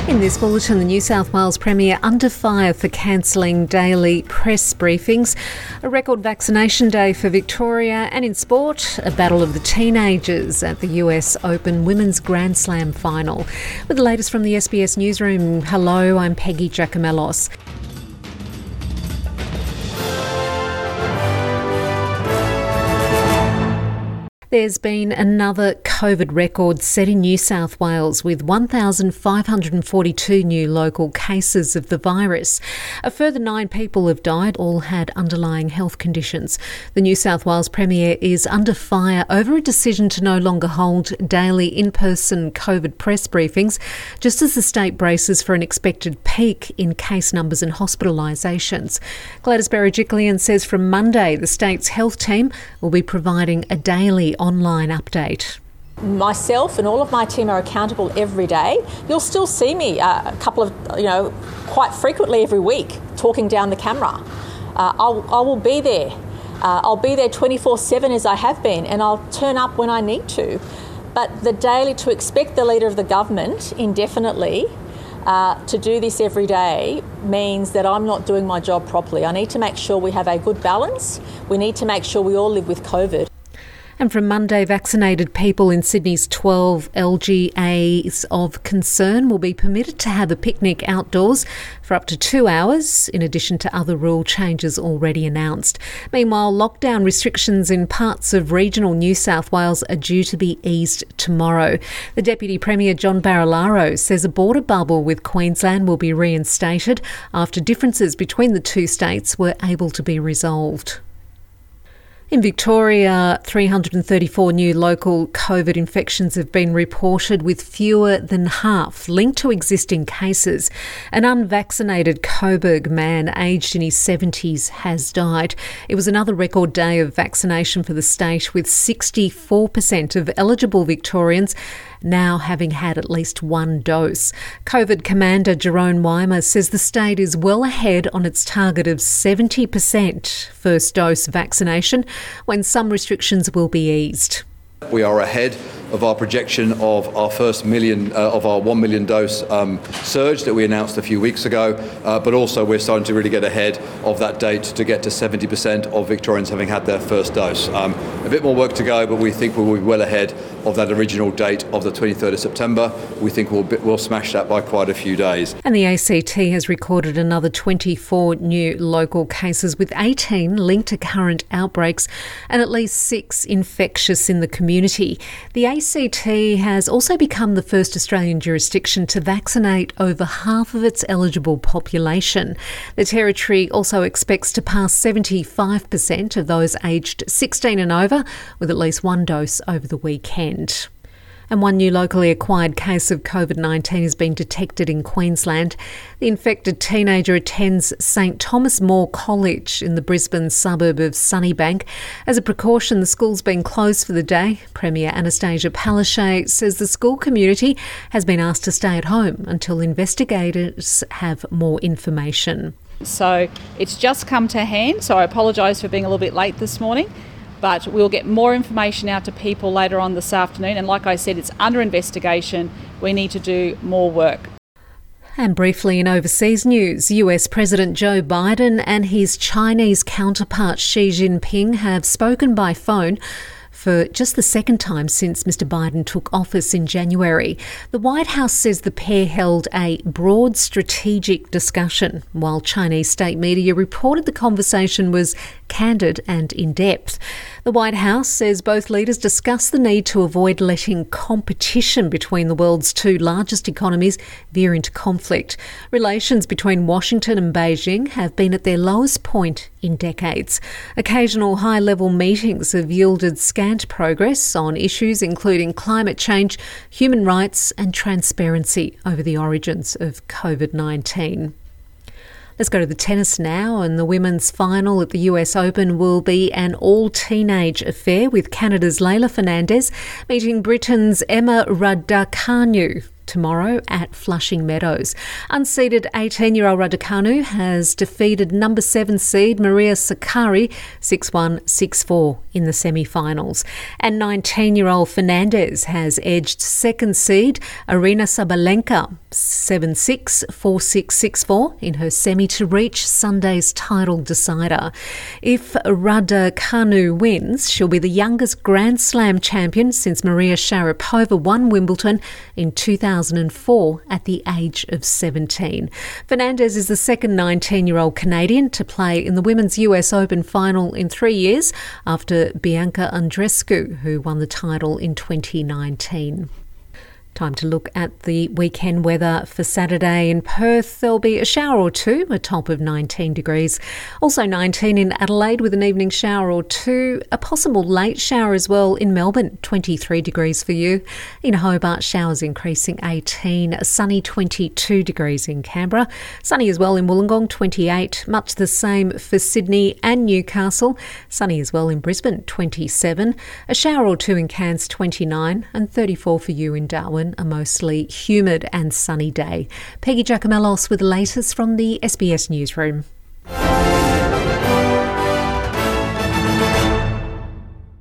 In this bulletin, the New South Wales Premier under fire for cancelling daily press briefings, a record vaccination day for Victoria, and in sport, a battle of the teenagers at the US Open Women's Grand Slam final. With the latest from the SBS Newsroom, hello, I'm Peggy Giacomellos. There's been another COVID record set in New South Wales with 1,542 new local cases of the virus. A further 9 people have died, all had underlying health conditions. The New South Wales Premier is under fire over a decision to no longer hold daily in-person COVID press briefings, just as the state braces for an expected peak in case numbers and hospitalisations. Gladys Berejiklian says from Monday the state's health team will be providing a daily online update. Myself and all of my team are accountable every day. You'll still see me a couple of, quite frequently every week talking down the camera. I will be there. I'll be there 24/7 as I have been, and I'll turn up when I need to. But to expect the Leader of the Government indefinitely to do this every day means that I'm not doing my job properly. I need to make sure we have a good balance. We need to make sure we all live with COVID. And from Monday, vaccinated people in Sydney's 12 LGAs of concern will be permitted to have a picnic outdoors for up to 2 hours, in addition to other rule changes already announced. Meanwhile, lockdown restrictions in parts of regional New South Wales are due to be eased tomorrow. The Deputy Premier, John Barilaro, says a border bubble with Queensland will be reinstated after differences between the two states were able to be resolved. In Victoria, 334 new local COVID infections have been reported, with fewer than half linked to existing cases. An unvaccinated Coburg man aged in his 70s has died. It was another record day of vaccination for the state, with 64% of eligible Victorians now having had at least one dose. COVID Commander Jerome Weimer says the state is well ahead on its target of 70% first dose vaccination, when some restrictions will be eased. We are ahead of our projection of our first 1 million dose surge that we announced a few weeks ago, but also we're starting to really get ahead of that date to get to 70% of Victorians having had their first dose. A bit more work to go, but we think we'll be well ahead of that original date of the 23rd of September. We think we'll smash that by quite a few days. And the ACT has recorded another 24 new local cases, with 18 linked to current outbreaks and at least 6 infectious in the community. The ACT has also become the first Australian jurisdiction to vaccinate over half of its eligible population. The Territory also expects to pass 75% of those aged 16 and over with at least one dose over the weekend. And one new locally acquired case of COVID-19 has been detected in Queensland. The infected teenager attends St Thomas More College in the Brisbane suburb of Sunnybank. As a precaution, the school's been closed for the day. Premier Anastasia Palaszczuk says the school community has been asked to stay at home until investigators have more information. So it's just come to hand, so I apologise for being a little bit late this morning. But we'll get more information out to people later on this afternoon. And like I said, it's under investigation. We need to do more work. And briefly in overseas news, US President Joe Biden and his Chinese counterpart Xi Jinping have spoken by phone for just the second time since Mr Biden took office in January. The White House says the pair held a broad strategic discussion, while Chinese state media reported the conversation was candid and in-depth. The White House says both leaders discussed the need to avoid letting competition between the world's two largest economies veer into conflict. Relations between Washington and Beijing have been at their lowest point in decades. Occasional high-level meetings have yielded scant progress on issues including climate change, human rights and transparency over the origins of COVID-19. Let's go to the tennis now, and the women's final at the US Open will be an all-teenage affair, with Canada's Leylah Fernandez meeting Britain's Emma Raducanu. tomorrow at Flushing Meadows. Unseeded 18-year-old Raducanu has defeated number 7 seed Maria Sakkari 6-1, 6-4 in the semi-finals. And 19-year-old Fernandez has edged second seed Aryna Sabalenka 7-6, 4-6, 6-4 in her semi to reach Sunday's title decider. If Raducanu wins, she'll be the youngest Grand Slam champion since Maria Sharapova won Wimbledon in 2004 at the age of 17. Fernandez is the second 19-year-old Canadian to play in the Women's US Open final in 3 years after Bianca Andreescu, who won the title in 2019. Time to look at the weekend weather for Saturday. In Perth, there'll be a shower or two, a top of 19 degrees. Also 19 in Adelaide with an evening shower or two. A possible late shower as well in Melbourne, 23 degrees for you. In Hobart, showers increasing 18. A sunny 22 degrees in Canberra. Sunny as well in Wollongong, 28. Much the same for Sydney and Newcastle. Sunny as well in Brisbane, 27. A shower or two in Cairns, 29. And 34 for you in Darwin. A mostly humid and sunny day. Peggy Giacomellos with the latest from the SBS Newsroom.